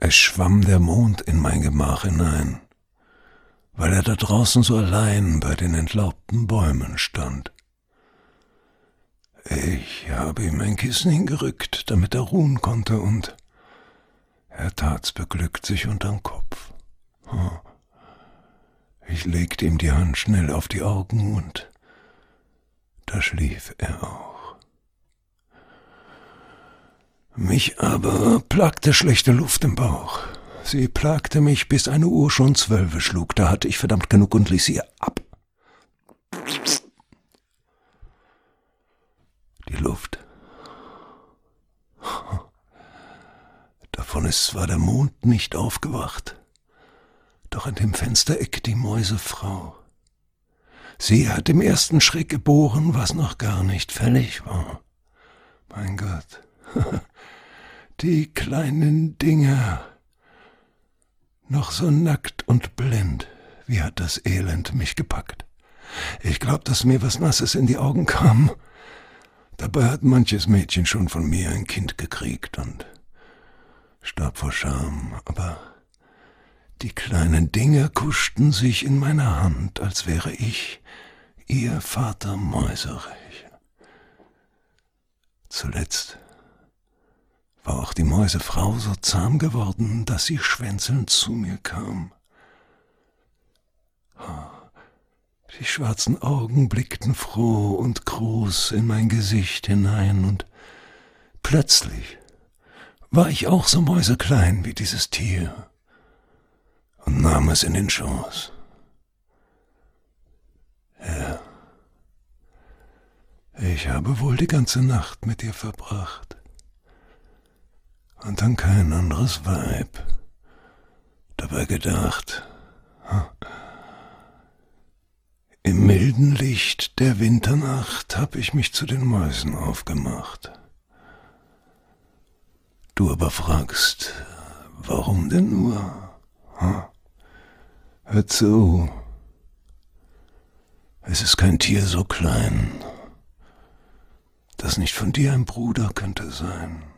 Es schwamm der Mond in mein Gemach hinein, weil er da draußen so allein bei den entlaubten Bäumen stand. Ich habe ihm ein Kissen hingerückt, damit er ruhen konnte, und er tat's beglückt sich unterm Kopf. Ich legte ihm die Hand schnell auf die Augen, und da schlief er auch. Mich aber plagte schlechte Luft im Bauch. Sie plagte mich, bis eine Uhr schon 12 schlug. Da hatte ich verdammt genug und ließ sie ab. Die Luft. Davon ist zwar der Mond nicht aufgewacht, doch an dem Fenstereck die Mäusefrau. Sie hat im ersten Schreck geboren, was noch gar nicht fällig war. Mein Gott, die kleinen Dinger, noch so nackt und blind, wie hat das Elend mich gepackt. Ich glaub, dass mir was Nasses in die Augen kam. Dabei hat manches Mädchen schon von mir ein Kind gekriegt und starb vor Scham, aber die kleinen Dinger kuschten sich in meiner Hand, als wäre ich ihr Vater Mäuserich. Zuletzt war auch die Mäusefrau so zahm geworden, dass sie schwänzelnd zu mir kam. Die schwarzen Augen blickten froh und groß in mein Gesicht hinein, und plötzlich war ich auch so mäuseklein wie dieses Tier und nahm es in den Schoß. Ja, ich habe wohl die ganze Nacht mit ihr verbracht und an kein anderes Weib dabei gedacht. Im milden Licht der Winternacht hab ich mich zu den Mäusen aufgemacht. Du aber fragst, warum denn nur? Hör zu, es ist kein Tier so klein, das nicht von dir ein Bruder könnte sein.